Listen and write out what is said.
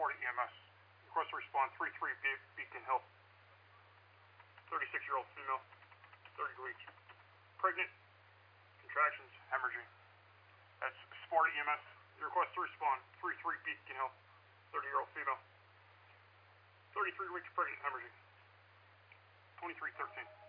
Sparta EMS. Request to respond 33 Beacon Hill. 36-year-old female, 30 weeks. Pregnant, contractions, hemorrhaging. That's Sparta EMS. Request to respond 33 Beacon Hill. 30-year-old female, 33 weeks pregnant, hemorrhaging. 2313.